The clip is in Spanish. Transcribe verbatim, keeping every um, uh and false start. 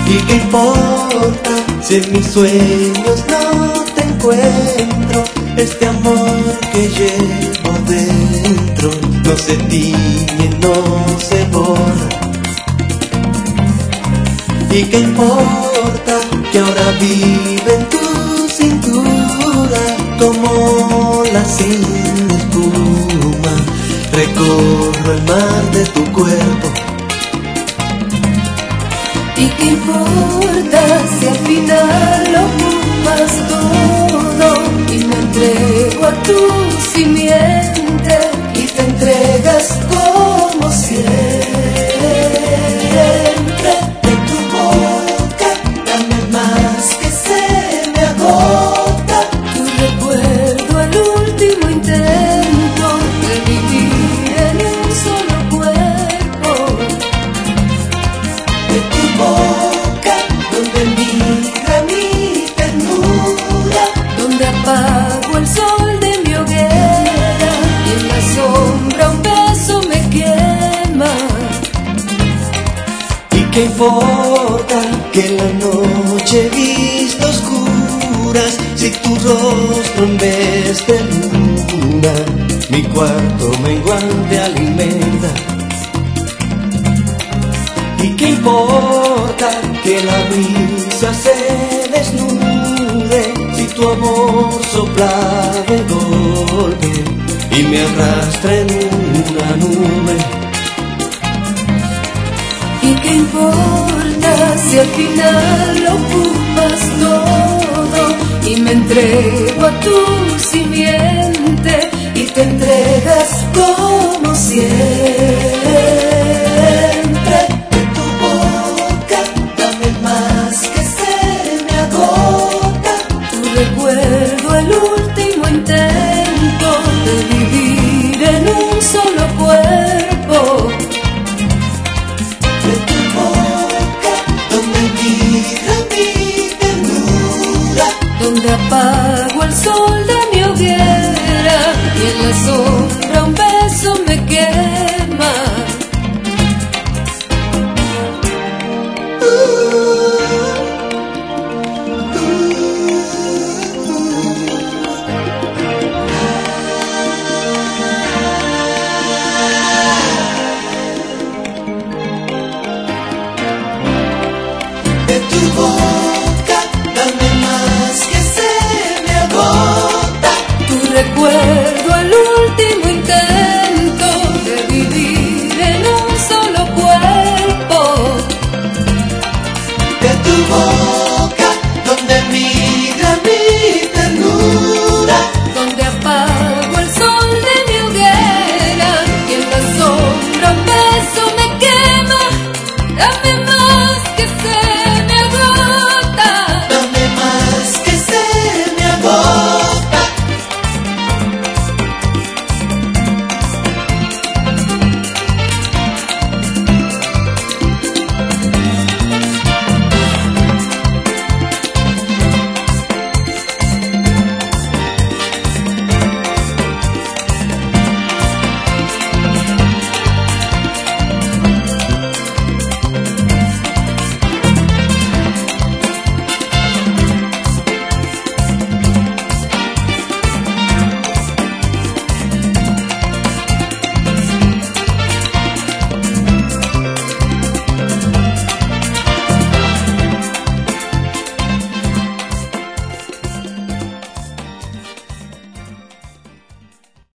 ¿Y qué importa si en mis sueños no te encuentro? Este amor que llevo dentro no se tiñe, no se borra. ¿Y qué importa que ahora vive en tu cintura como la sin espuma? Recorro el mar de tu cuerpo. ¿Y qué importa si al final lo ocupas todo y me entrego a tu simiente y te entregas como siempre? De tu boca dame más que se me agota. Tu recuerdo el último intento de vivir en un solo cuerpo. De tu boca donde migra mi ternura, donde apago el sol de mi hoguera y en la sombra un beso me quema. ¿Y qué importa que la noche he visto oscuras si tu rostro en vez de luna mi cuarto menguante alimenta? ¿Y qué importa que la brisa se desnude si tu amor sopla de golpe y me arrastra en una nube? ¿Y qué importa si al final lo ocupas todo y me entrego a tu simiente y te entregas como siempre? De tu boca dame más que se me agota. Tu recuerdo el último intento de vivir en un solo cuerpo. De tu boca donde migra mi ternura, donde apago el sol de mi hoguera y en la sombra un beso me quema. de tu boca dame más que se me agota. Tu recuerdo el último intento de vivir en un solo cuerpo. De tu boca donde mi